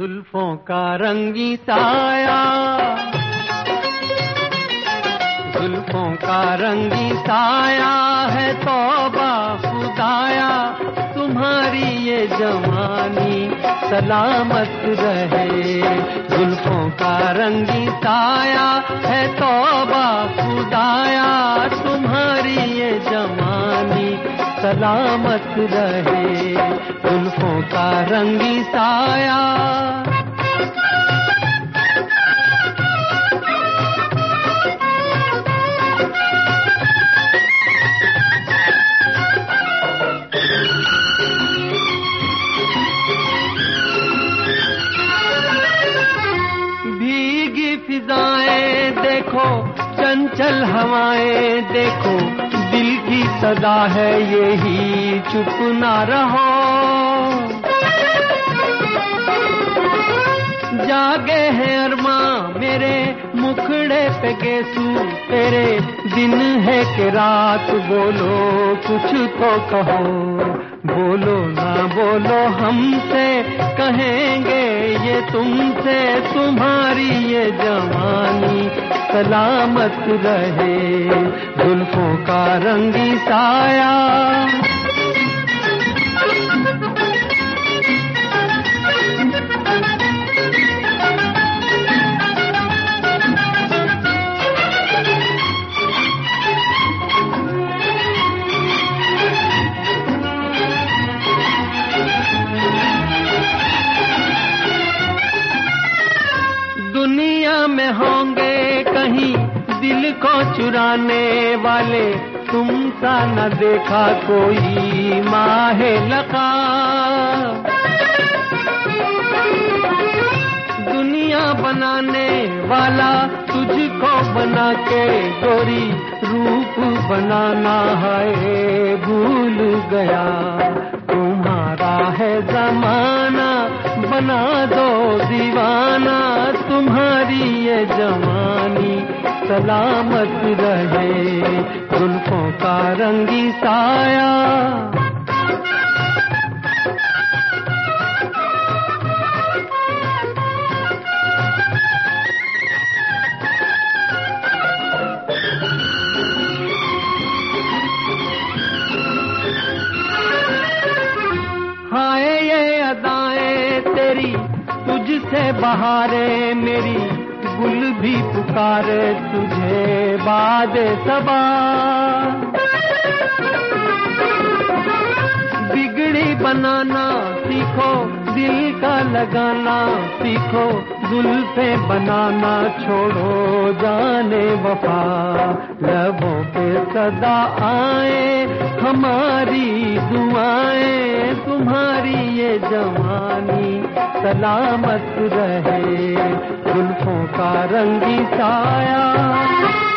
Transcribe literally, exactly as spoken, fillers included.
जुल्फों का रंगी साया, जुल्फों का रंगी साया है तौबा खुदाया, तुम्हारी ये जवानी सलामत रहे। जुल्फों का रंगी साया है तौबा खुदाया, तुम्हारी ये जवानी सलामत रहे। जुल्फों का रंगी साया, भीगी फिजाएं देखो, चंचल हवाएं देखो, दिल की सदा है यही चुप ना रहो। जागे हैं अरमां मेरे मुखड़े पे गेसू, तेरे दिन है कि रात, बोलो कुछ तो कहो। बोलो ना बोलो हमसे, कहेंगे ये तुमसे, तुम्हारी ये जवानी सलामत रहे। जुल्फों का रंगी साया, दुनिया में होंगे कहीं दिल को चुराने वाले, तुम सा न देखा कोई माहे लका। दुनिया बनाने वाला तुझको बना के गोरी रूप बनाना है भूल गया। तुम्हारा है जमाना, बना दो दीवाना, तुम्हारी ये जवानी सलामत रहे। जुल्फों का रंगी साया, हाय ये अदाएं तेरी, तुझसे बहारें मेरी, गुल भी पुकारे तुझे बाद सबा। बिगड़ी बनाना सीखो, दिल का लगाना सीखो, जुल्फे बनाना छोड़ो जाने वफा। लबों पे सदा आए हमारी दुआएं, तुम्हारी ये जवानी सलामत रहे। जुल्फों का रंगी साया।